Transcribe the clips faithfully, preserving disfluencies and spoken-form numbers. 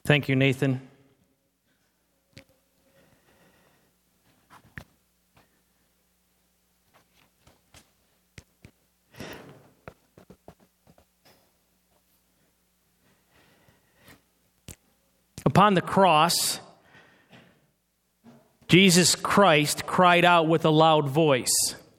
Thank you, Nathan. Upon the cross, Jesus Christ cried out with a loud voice,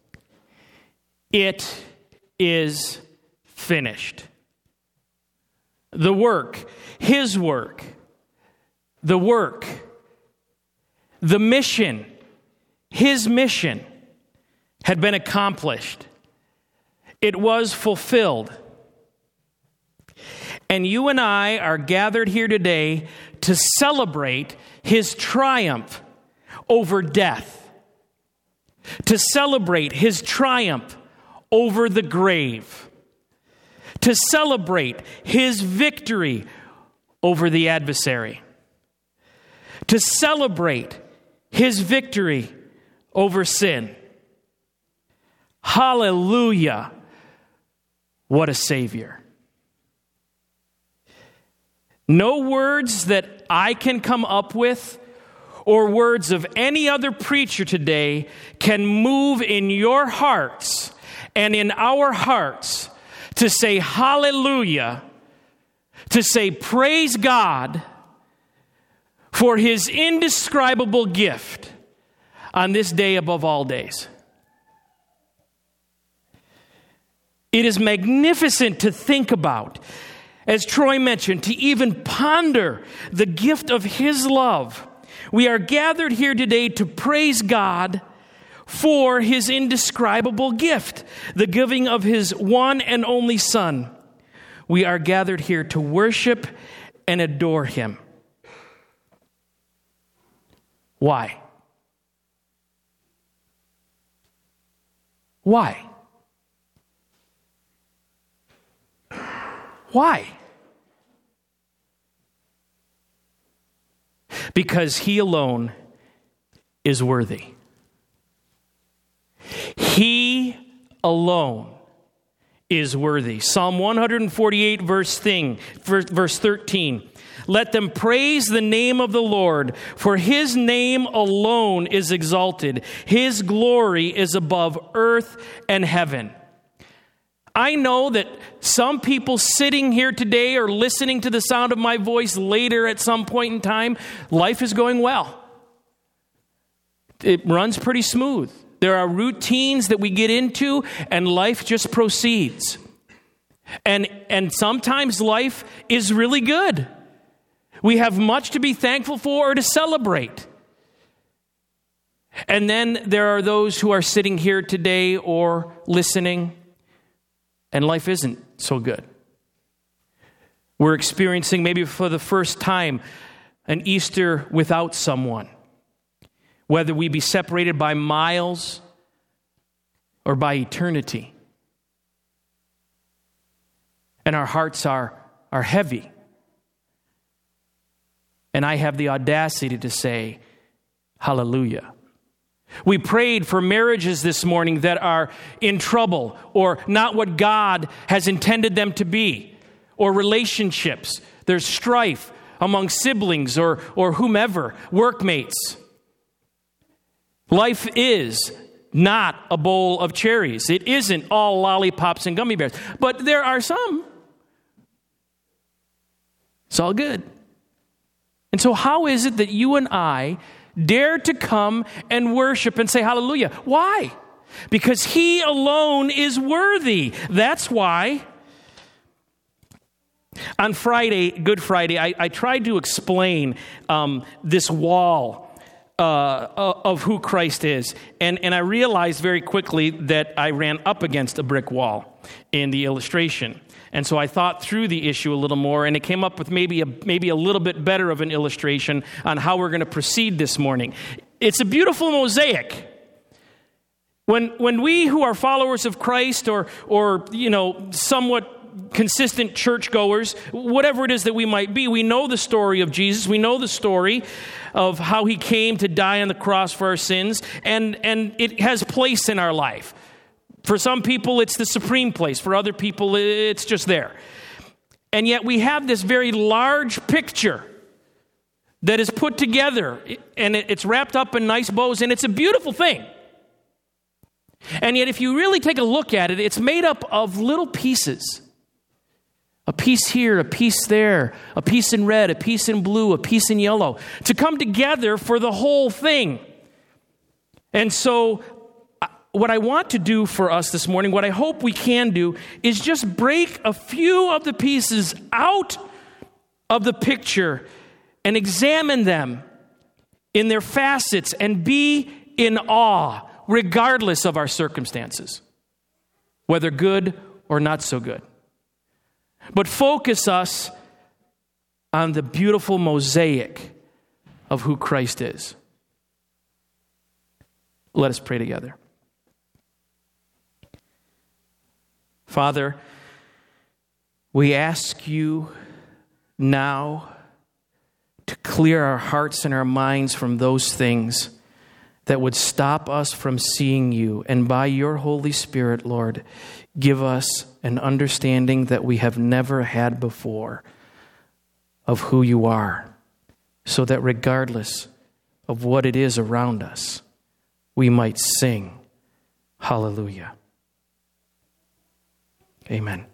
"It is finished." The work, his work, the work, the mission, his mission had been accomplished. It was fulfilled. And you and I are gathered here today to celebrate his triumph over death, to celebrate his triumph over the grave, to celebrate his victory over the adversary, to celebrate his victory over sin. Hallelujah! What a Savior. No words that I can come up with or words of any other preacher today can move in your hearts and in our hearts to say hallelujah, to say praise God for his indescribable gift on this day above all days. It is magnificent to think about, as Troy mentioned, to even ponder the gift of his love. We are gathered here today to praise God for his indescribable gift, the giving of his one and only Son. We are gathered here to worship and adore him. Why? Why? Why? Because he alone is worthy. He alone is worthy. Psalm one forty-eight, verse thing, verse thirteen. Let them praise the name of the Lord, for his name alone is exalted. His glory is above earth and heaven. I know that some people sitting here today or listening to the sound of my voice later at some point in time, life is going well. It runs pretty smooth. There are routines that we get into and life just proceeds. And, and sometimes life is really good. We have much to be thankful for or to celebrate. And then there are those who are sitting here today or listening, and life isn't so good. We're experiencing maybe for the first time an Easter without someone. Whether we be separated by miles or by eternity. And our hearts are, are heavy. And I have the audacity to say, hallelujah. We prayed for marriages this morning that are in trouble or not what God has intended them to be, or relationships. There's strife among siblings or, or whomever, workmates. Life is not a bowl of cherries. It isn't all lollipops and gummy bears, but there are some. It's all good. And so how is it that you and I dare to come and worship and say hallelujah? Why? Because he alone is worthy. That's why. On Friday, Good Friday, I, I tried to explain um, this wall uh, of who Christ is. And, and I realized very quickly that I ran up against a brick wall in the illustration. And so I thought through the issue a little more, and it came up with maybe a, maybe a little bit better of an illustration on how we're going to proceed this morning. It's a beautiful mosaic. When when we who are followers of Christ or or you know somewhat consistent churchgoers, whatever it is that we might be, we know the story of Jesus. We know the story of how he came to die on the cross for our sins, and and it has place in our life. For some people, it's the supreme place. For other people, it's just there. And yet we have this very large picture that is put together, and it's wrapped up in nice bows, and it's a beautiful thing. And yet, if you really take a look at it, it's made up of little pieces. A piece here, a piece there, a piece in red, a piece in blue, a piece in yellow, to come together for the whole thing. And so, what I want to do for us this morning, what I hope we can do, is just break a few of the pieces out of the picture and examine them in their facets and be in awe, regardless of our circumstances, whether good or not so good. But focus us on the beautiful mosaic of who Christ is. Let us pray together. Father, we ask you now to clear our hearts and our minds from those things that would stop us from seeing you. And by your Holy Spirit, Lord, give us an understanding that we have never had before of who you are, so that regardless of what it is around us, we might sing hallelujah. Amen.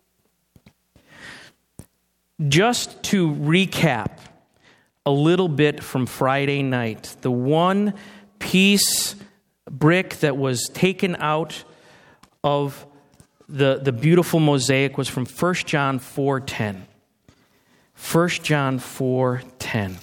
Just to recap a little bit from Friday night, the one piece, brick that was taken out of the, the beautiful mosaic was from First John four ten. First John four ten.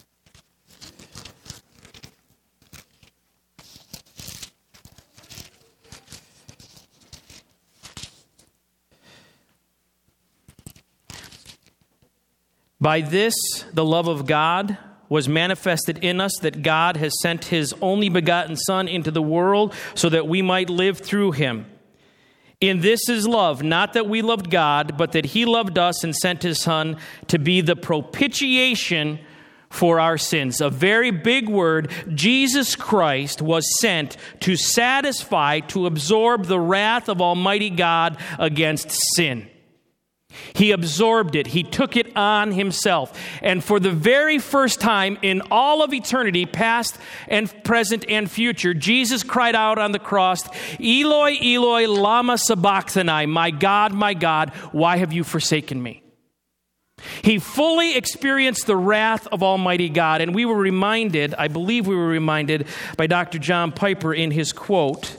By this, the love of God was manifested in us, that God has sent his only begotten Son into the world so that we might live through him. In this is love, not that we loved God, but that he loved us and sent his Son to be the propitiation for our sins. A very big word. Jesus Christ was sent to satisfy, to absorb the wrath of Almighty God against sin. He absorbed it. He took it on himself. And for the very first time in all of eternity, past and present and future, Jesus cried out on the cross, Eloi, Eloi, lama sabachthani, my God, my God, why have you forsaken me? He fully experienced the wrath of Almighty God. And we were reminded, I believe we were reminded by Doctor John Piper in his quote,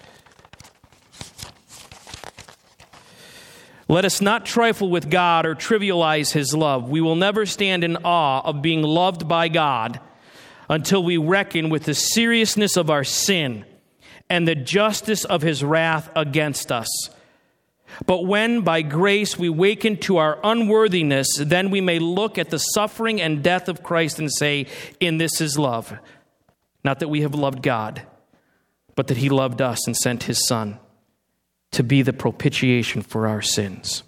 let us not trifle with God or trivialize his love. We will never stand in awe of being loved by God until we reckon with the seriousness of our sin and the justice of his wrath against us. But when by grace we waken to our unworthiness, then we may look at the suffering and death of Christ and say, in this is love. Not that we have loved God, but that he loved us and sent his Son to be the propitiation for our sins.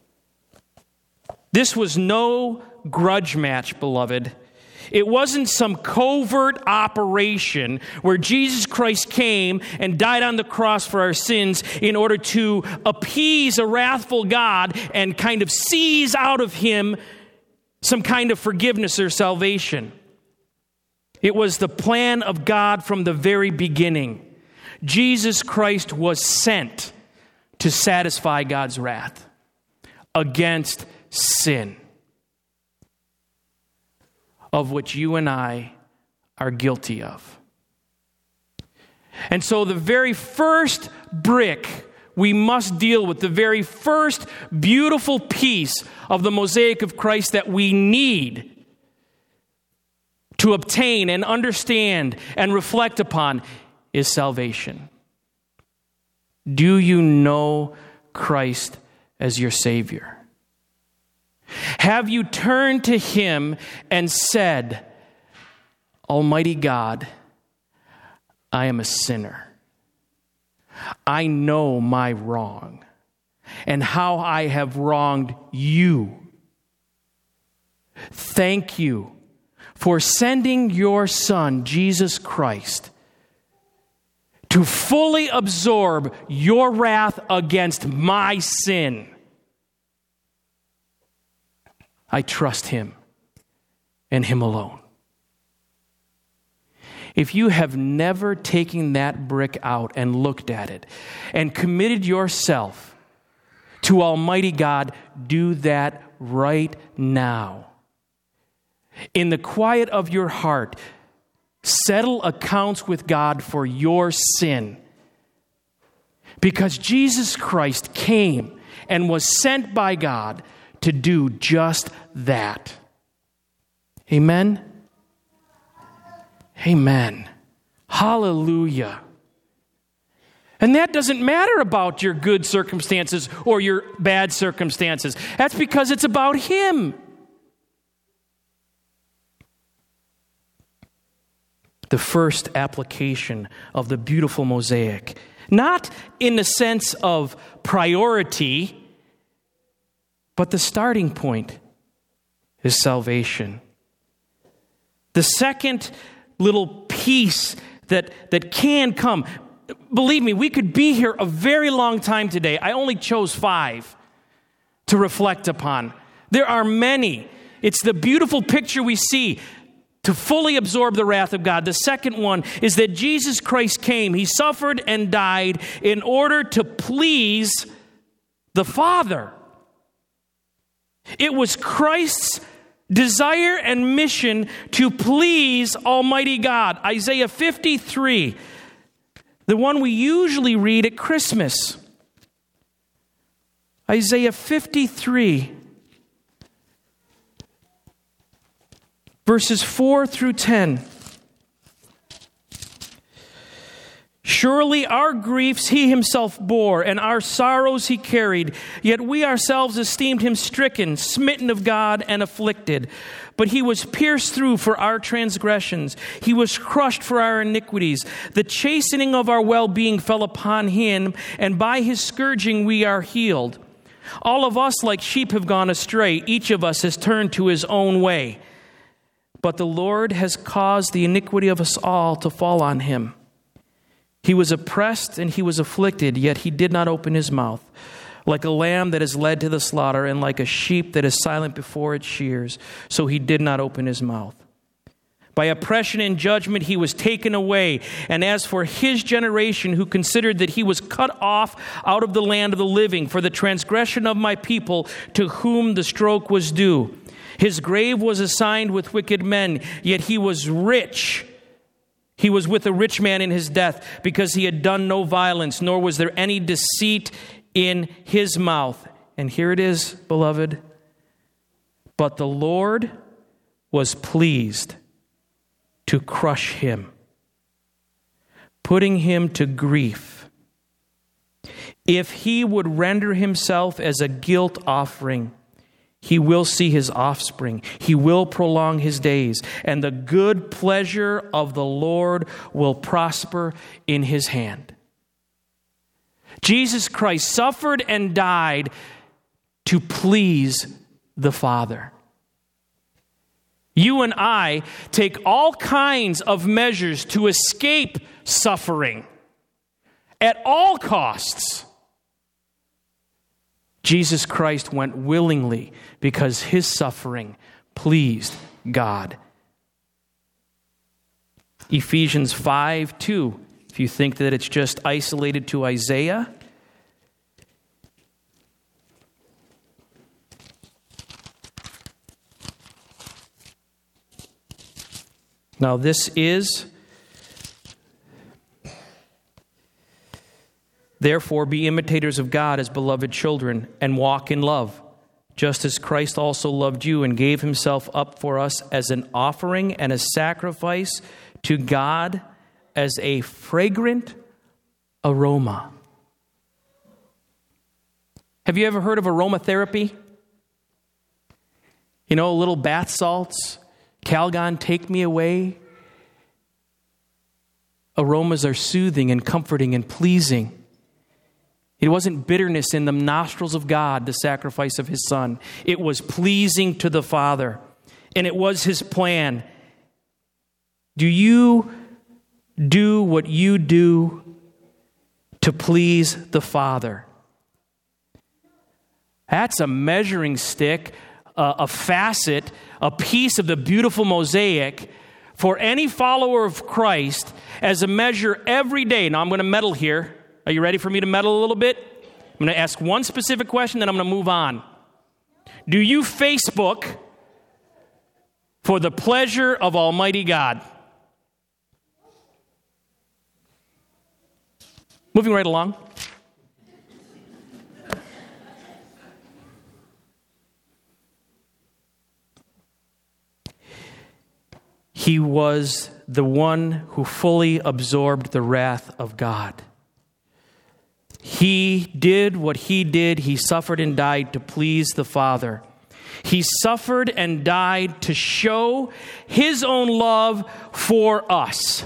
This was no grudge match, beloved. It wasn't some covert operation where Jesus Christ came and died on the cross for our sins in order to appease a wrathful God and kind of seize out of him some kind of forgiveness or salvation. It was the plan of God from the very beginning. Jesus Christ was sent to satisfy God's wrath against sin, of which you and I are guilty of. And so the very first brick we must deal with, the very first beautiful piece of the mosaic of Christ that we need to obtain and understand and reflect upon, is salvation. Do you know Christ as your Savior? Have you turned to him and said, Almighty God, I am a sinner. I know my wrong and how I have wronged you. Thank you for sending your Son, Jesus Christ, to fully absorb your wrath against my sin. I trust him and him alone. if you have never taken that brick out and looked at it and committed yourself to Almighty God, do that right now. In the quiet of your heart, settle accounts with God for your sin. Because Jesus Christ came and was sent by God to do just that. Amen? Amen. Hallelujah. And that doesn't matter about your good circumstances or your bad circumstances. That's because it's about Him. The first application of the beautiful mosaic, not in the sense of priority, but the starting point is salvation. The second little piece that, that can come, believe me, we could be here a very long time today. I only chose five to reflect upon. There are many. It's the beautiful picture we see to fully absorb the wrath of God. The second one is that Jesus Christ came. He suffered and died in order to please the Father. It was Christ's desire and mission to please Almighty God. Isaiah fifty-three, the one we usually read at Christmas. Isaiah fifty-three, verses four through ten. Surely our griefs he himself bore, and our sorrows he carried. Yet we ourselves esteemed him stricken, smitten of God, and afflicted. But he was pierced through for our transgressions. He was crushed for our iniquities. The chastening of our well-being fell upon him, and by his scourging we are healed. All of us like sheep have gone astray. Each of us has turned to his own way. But the Lord has caused the iniquity of us all to fall on him. He was oppressed and he was afflicted, yet he did not open his mouth. Like a lamb that is led to the slaughter, and like a sheep that is silent before its shears, so he did not open his mouth. By oppression and judgment he was taken away. And as for his generation, who considered that he was cut off out of the land of the living, for the transgression of my people, to whom the stroke was due. His grave was assigned with wicked men, yet he was rich. He was with a rich man in his death, because he had done no violence, nor was there any deceit in his mouth. And here it is, beloved. But the Lord was pleased to crush him, putting him to grief. If he would render himself as a guilt offering, he will see his offspring. He will prolong his days, and the good pleasure of the Lord will prosper in his hand. Jesus Christ suffered and died to please the Father. You and I take all kinds of measures to escape suffering at all costs. Jesus Christ went willingly because his suffering pleased God. Ephesians five two, if you think that it's just isolated to Isaiah. Now this is, therefore be imitators of God as beloved children, and walk in love, just as Christ also loved you and gave himself up for us as an offering and a sacrifice to God as a fragrant aroma. Have you ever heard of aromatherapy? You know, little bath salts, Calgon, Take Me Away. Aromas are soothing and comforting and pleasing. It wasn't bitterness in the nostrils of God, the sacrifice of his Son. It was pleasing to the Father, and it was his plan. Do you do what you do to please the Father? That's a measuring stick, a, a facet, a piece of the beautiful mosaic for any follower of Christ as a measure every day. Now, I'm going to meddle here. Are you ready for me to meddle a little bit? I'm going to ask one specific question, then I'm going to move on. Do you Facebook for the pleasure of Almighty God? Moving right along. He was the one who fully absorbed the wrath of God. He did what he did. He suffered and died to please the Father. He suffered and died to show his own love for us.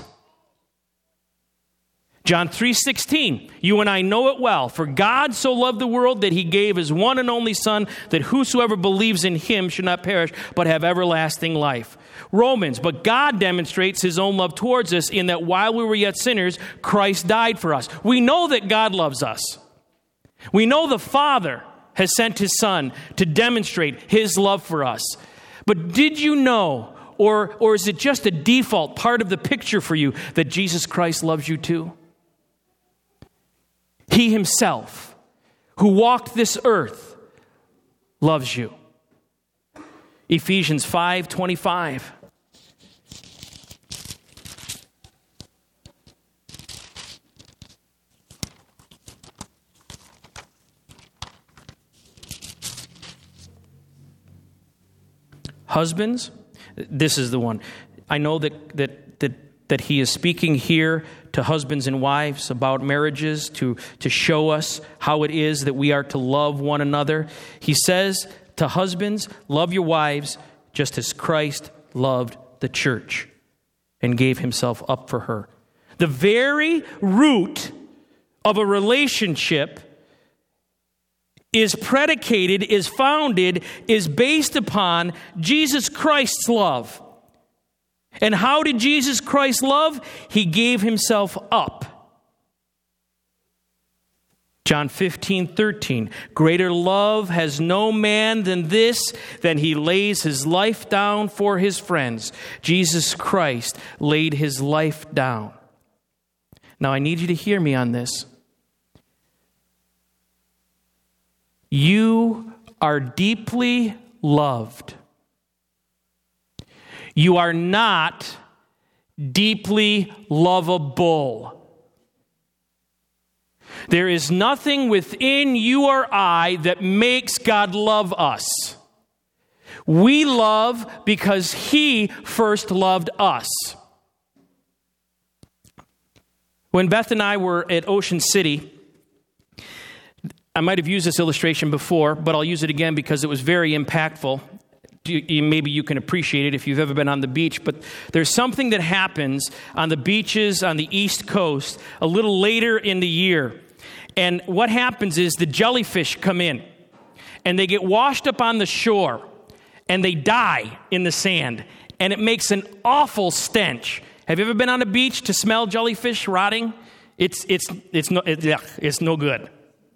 John three sixteen, you and I know it well. For God so loved the world that he gave his one and only Son, that whosoever believes in him should not perish, but have everlasting life. Romans, but God demonstrates his own love towards us in that while we were yet sinners, Christ died for us. We know that God loves us. We know the Father has sent his Son to demonstrate his love for us. But did you know, or, or is it just a default part of the picture for you, that Jesus Christ loves you too? He himself, who walked this earth, loves you. Ephesians five twenty-five. Husbands, this is the one. I know that that that that he is speaking here to husbands and wives about marriages to, to show us how it is that we are to love one another. He says to husbands, love your wives just as Christ loved the church and gave himself up for her. The very root of a relationship is predicated, is founded, is based upon Jesus Christ's love. And how did Jesus Christ love? He gave himself up. John fifteen thirteen. Greater love has no man than this, than he lays his life down for his friends. Jesus Christ laid his life down. Now I need you to hear me on this. You are deeply loved. You are not deeply lovable. There is nothing within you or I that makes God love us. We love because he first loved us. When Beth and I were at Ocean City, I might have used this illustration before, but I'll use it again because it was very impactful. Maybe you can appreciate it if you've ever been on the beach, but there's something that happens on the beaches on the East Coast a little later in the year. And what happens is the jellyfish come in and they get washed up on the shore and they die in the sand. And it makes an awful stench. Have you ever been on a beach to smell jellyfish rotting? It's, it's, it's, no, it, yeah, it's no good.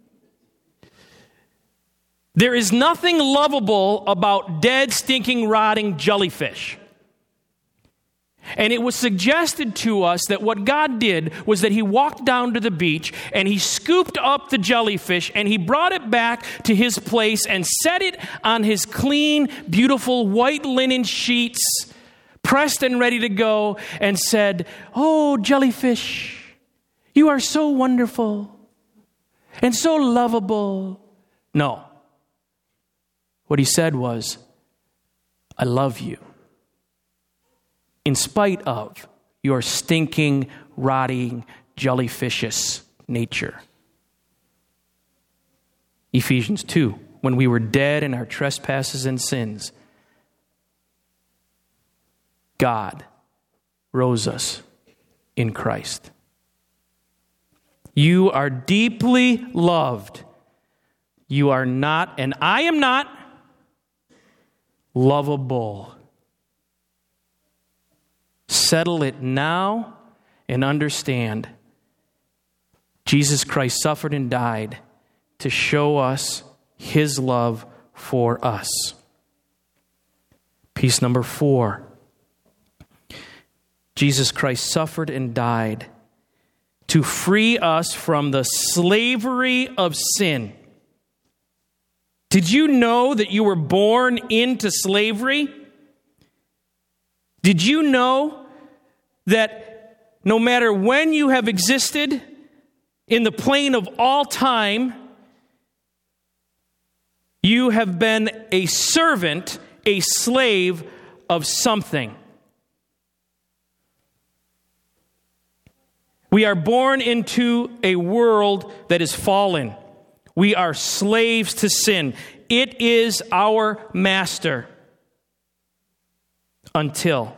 There is nothing lovable about dead, stinking, rotting jellyfish. And it was suggested to us that what God did was that he walked down to the beach and he scooped up the jellyfish and he brought it back to his place and set it on his clean, beautiful white linen sheets, pressed and ready to go, and said, "Oh, jellyfish, you are so wonderful and so lovable." No. What he said was, "I love you in spite of your stinking, rotting, jellyfishous nature." Ephesians two, when we were dead in our trespasses and sins, God rose us in Christ. You are deeply loved. You are not, and I am not, lovable. Settle it now and understand Jesus Christ suffered and died to show us his love for us. Piece number four. Jesus Christ suffered and died to free us from the slavery of sin. Did you know that you were born into slavery? Did you know that no matter when you have existed in the plane of all time, you have been a servant, a slave of something? We are born into a world that is fallen. We are slaves to sin. It is our master until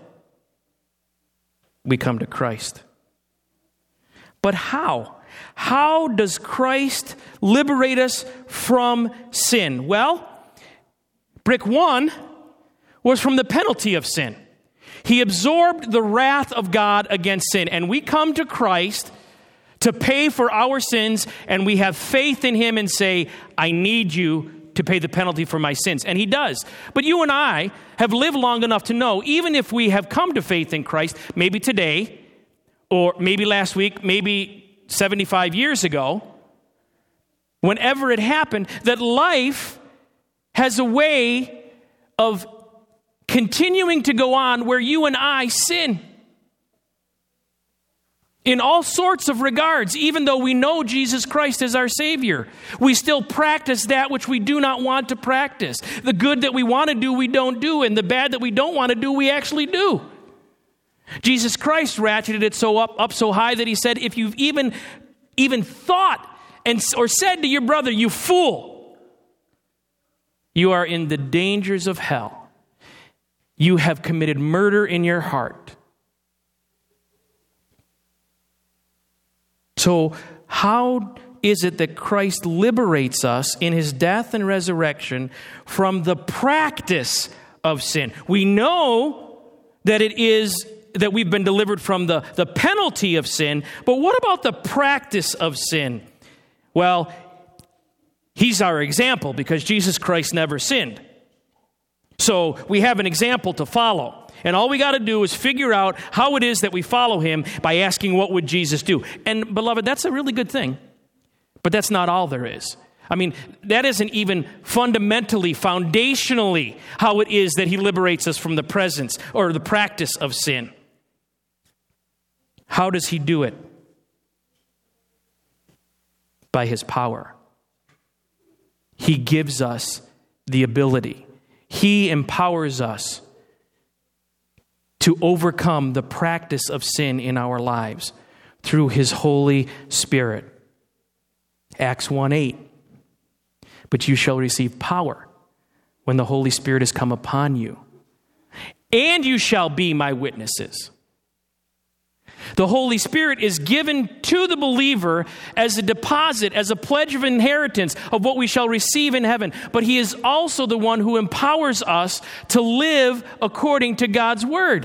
we come to Christ. But how? How does Christ liberate us from sin? Well, brick one was from the penalty of sin. He absorbed the wrath of God against sin. And we come to Christ to pay for our sins, and we have faith in him and say, I need you to pay the penalty for my sins. And he does. But you and I have lived long enough to know, even if we have come to faith in Christ, maybe today, or maybe last week, maybe seventy-five years ago, whenever it happened, that life has a way of continuing to go on where you and I sin. In all sorts of regards, even though we know Jesus Christ as our Savior, we still practice that which we do not want to practice. The good that we want to do, we don't do, and the bad that we don't want to do, we actually do. Jesus Christ ratcheted it so up, up so high that he said, if you've even, even thought and or said to your brother, you fool, you are in the dangers of hell. You have committed murder in your heart. So how is it that Christ liberates us in his death and resurrection from the practice of sin? We know that it is that we've been delivered from the, the penalty of sin, but what about the practice of sin? Well, he's our example because Jesus Christ never sinned. So we have an example to follow. And all we got to do is figure out how it is that we follow him by asking, what would Jesus do? And beloved, that's a really good thing. But that's not all there is. I mean, that isn't even fundamentally, foundationally, how it is that he liberates us from the presence or the practice of sin. How does he do it? By his power. He gives us the ability. He empowers us to overcome the practice of sin in our lives through his Holy Spirit. Acts one eight. But you shall receive power when the Holy Spirit has come upon you, and you shall be my witnesses. The Holy Spirit is given to the believer as a deposit, as a pledge of inheritance of what we shall receive in heaven. But he is also the one who empowers us to live according to God's word.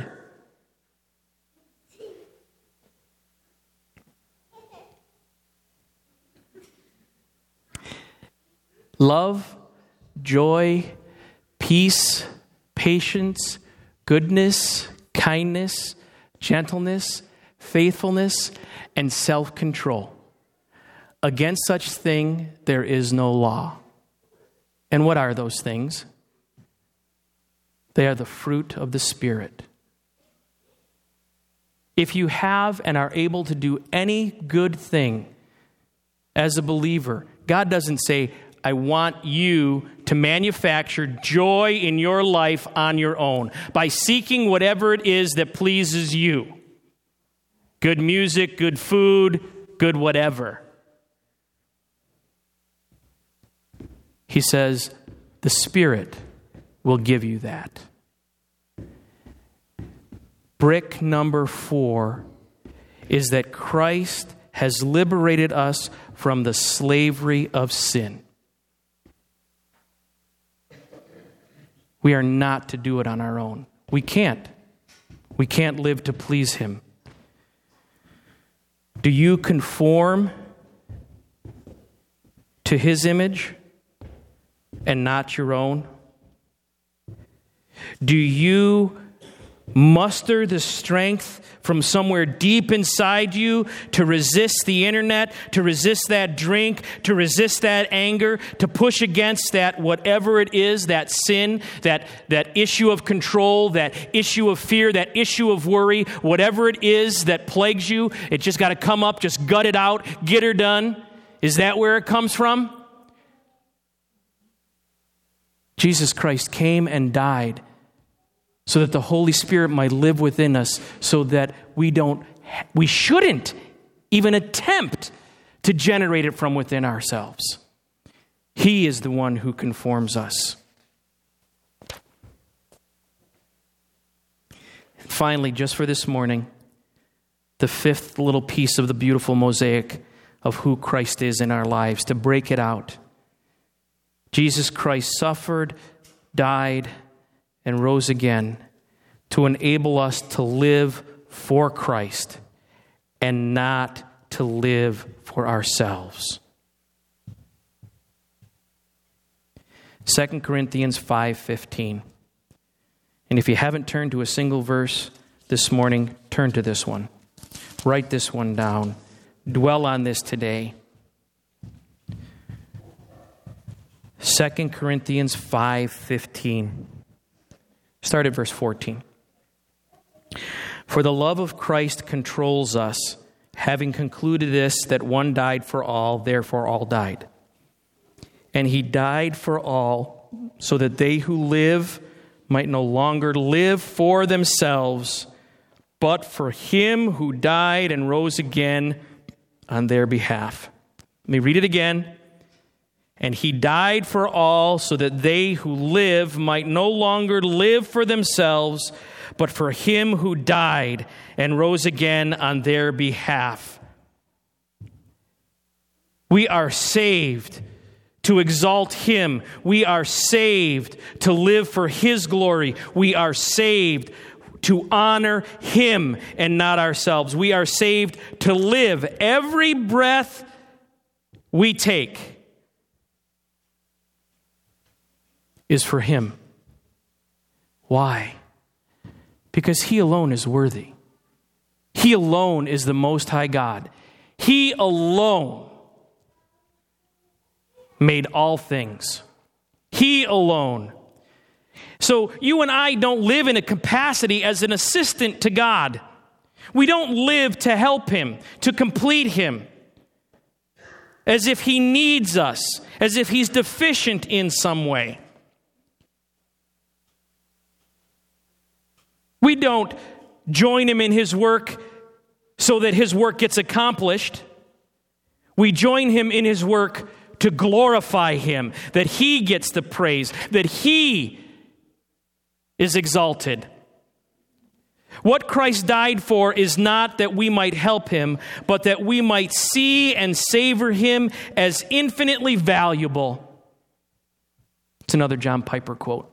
Love, joy, peace, patience, goodness, kindness, gentleness, faithfulness, and self-control. Against such thing there is no law. And what are those things? They are the fruit of the Spirit. If you have and are able to do any good thing as a believer, God doesn't say, I want you to manufacture joy in your life on your own by seeking whatever it is that pleases you. Good music, good food, good whatever. He says, the Spirit will give you that. Brick number four is that Christ has liberated us from the slavery of sin. We are not to do it on our own. We can't. We can't live to please him. Do you conform to his image and not your own? Do you muster the strength from somewhere deep inside you to resist the internet, to resist that drink, to resist that anger, to push against that whatever it is, that sin, that, that issue of control, that issue of fear, that issue of worry, whatever it is that plagues you, it just got to come up, just gut it out, get her done. Is that where it comes from? Jesus Christ came and died so that the Holy Spirit might live within us, so that we don't, we shouldn't even attempt to generate it from within ourselves. He is the one who conforms us. Finally, just for this morning, the fifth little piece of the beautiful mosaic of who Christ is in our lives, to break it out. Jesus Christ suffered, died, and rose again to enable us to live for Christ and not to live for ourselves. Second Corinthians five fifteen. And if you haven't turned to a single verse this morning, turn to this one. Write this one down. Dwell on this today. Second Corinthians five fifteen. Start at verse fourteen. For the love of Christ controls us, having concluded this, that one died for all, therefore all died. And he died for all, so that they who live might no longer live for themselves, but for him who died and rose again on their behalf. Let me read it again. And he died for all, so that they who live might no longer live for themselves, but for him who died and rose again on their behalf. We are saved to exalt him. We are saved to live for his glory. We are saved to honor him and not ourselves. We are saved to live every breath we take is for him. Why? Because he alone is worthy. He alone is the Most High God. He alone made all things. He alone. So you and I don't live in a capacity as an assistant to God. We don't live to help him, to complete him, as if he needs us, as if he's deficient in some way. We don't join him in his work so that his work gets accomplished. We join him in his work to glorify him, that he gets the praise, that he is exalted. What Christ died for is not that we might help him, but that we might see and savor him as infinitely valuable. It's another John Piper quote.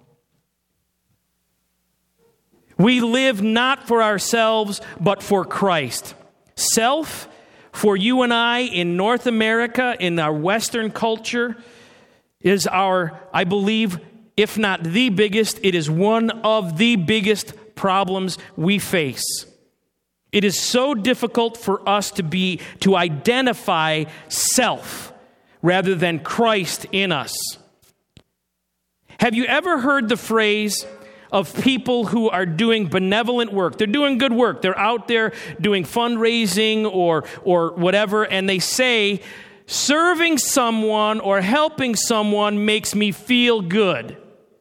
We live not for ourselves, but for Christ. Self, for you and I in North America, in our Western culture, is our, I believe, if not the biggest, it is one of the biggest problems we face. It is so difficult for us to be, to identify self rather than Christ in us. Have you ever heard the phrase of people who are doing benevolent work? They're doing good work. They're out there doing fundraising or or whatever, and they say, serving someone or helping someone makes me feel good.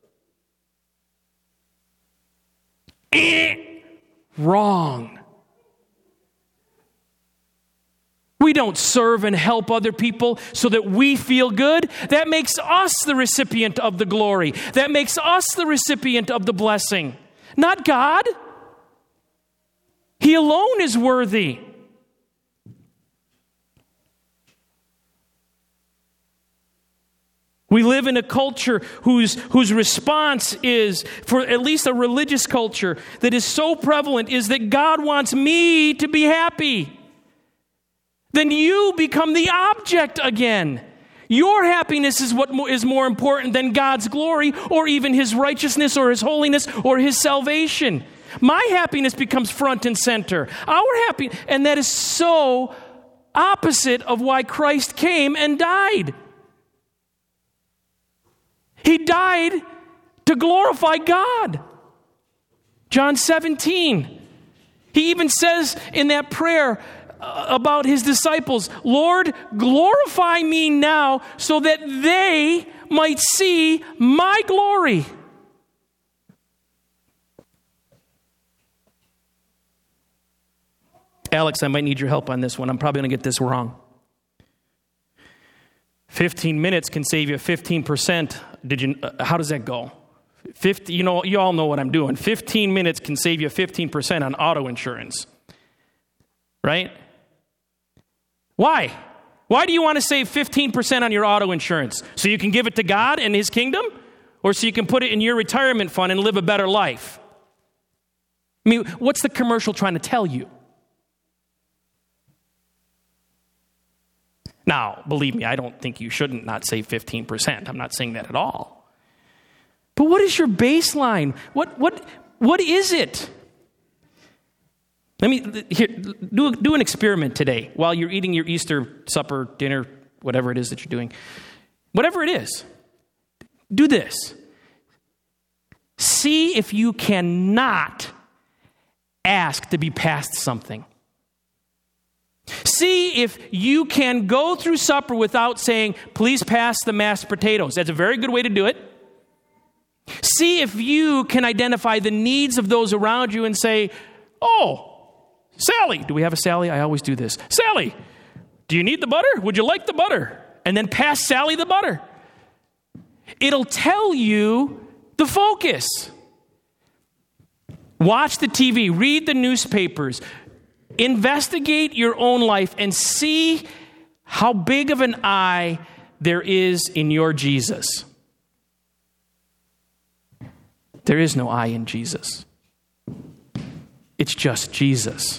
Eh, wrong. We don't serve and help other people so that we feel good. That makes us the recipient of the glory. That makes us the recipient of the blessing, not God. He alone is worthy. We live in a culture whose, whose response is, for at least a religious culture that is so prevalent, is that God wants me to be happy. Then you become the object again. Your happiness is what is more important than God's glory or even his righteousness or his holiness or his salvation. My happiness becomes front and center. Our happiness, and that is so opposite of why Christ came and died. He died to glorify God. John seventeen. He even says in that prayer about his disciples, Lord, glorify me now so that they might see my glory. Alex, I might need your help on this one. I'm probably going to get this wrong. fifteen minutes can save you fifteen percent. Did you? Uh, how does that go? fifty, you know, you all know what I'm doing. fifteen minutes can save you fifteen percent on auto insurance. Right? Why? Why do you want to save fifteen percent on your auto insurance? So you can give it to God and his kingdom? Or so you can put it in your retirement fund and live a better life? I mean, what's the commercial trying to tell you? Now, believe me, I don't think you shouldn't not save fifteen percent. I'm not saying that at all. But what is your baseline? What what what is it? Let me here, do do an experiment today while you're eating your Easter supper, dinner, whatever it is that you're doing. Whatever it is, do this. See if you cannot ask to be passed something. See if you can go through supper without saying, please pass the mashed potatoes. That's a very good way to do it. See if you can identify the needs of those around you and say, oh, Sally, do we have a Sally? I always do this. Sally, do you need the butter? Would you like the butter? And then pass Sally the butter. It'll tell you the focus. Watch the T V, read the newspapers, investigate your own life and see how big of an eye there is in your Jesus. There is no I in Jesus. It's just Jesus.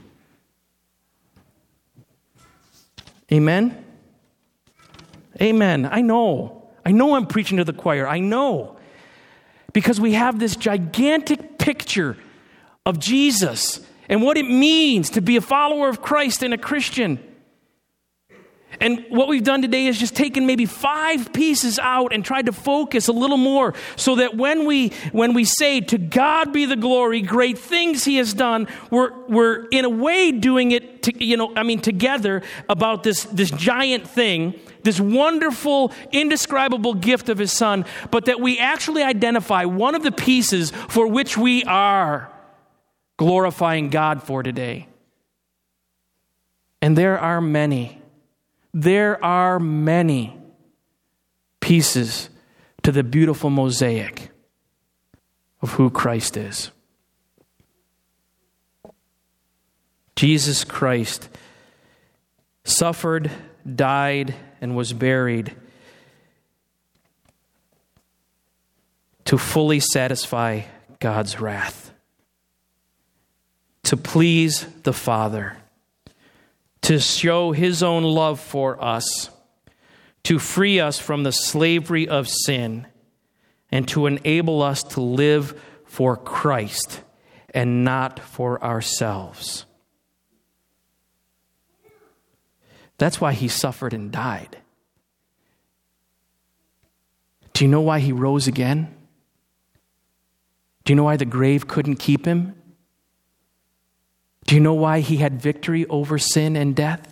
Amen? Amen. I know. I know I'm preaching to the choir. I know. Because we have this gigantic picture of Jesus and what it means to be a follower of Christ and a Christian. And what we've done today is just taken maybe five pieces out and tried to focus a little more so that when we when we say to God be the glory, great things he has done, we're we're in a way doing it to, you know, I mean together about this this giant thing, this wonderful, indescribable gift of his son, but that we actually identify one of the pieces for which we are glorifying God for today. And there are many, there are many pieces to the beautiful mosaic of who Christ is. Jesus Christ suffered, died, and was buried to fully satisfy God's wrath, to please the Father, to show his own love for us, to free us from the slavery of sin, and to enable us to live for Christ and not for ourselves. That's why he suffered and died. Do you know why he rose again? Do you know why the grave couldn't keep him? Do you know why he had victory over sin and death?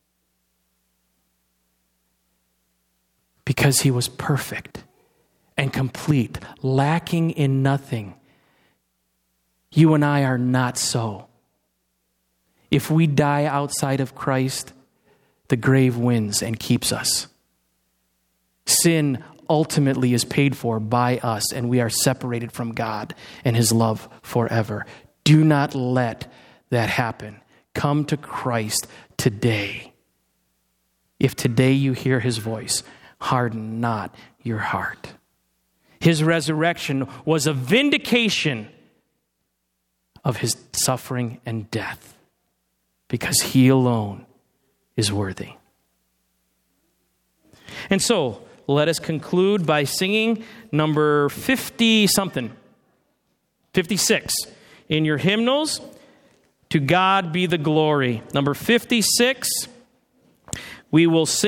Because he was perfect and complete, lacking in nothing. You and I are not so. If we die outside of Christ, the grave wins and keeps us. Sin ultimately is paid for by us, and we are separated from God and his love forever. Do not let that happen. Come to Christ today. If today you hear his voice, harden not your heart. His resurrection was a vindication of his suffering and death because he alone is worthy. And so, let us conclude by singing number fifty-something, fifty-six. In your hymnals, To God Be the Glory. Number fifty-six, we will sing.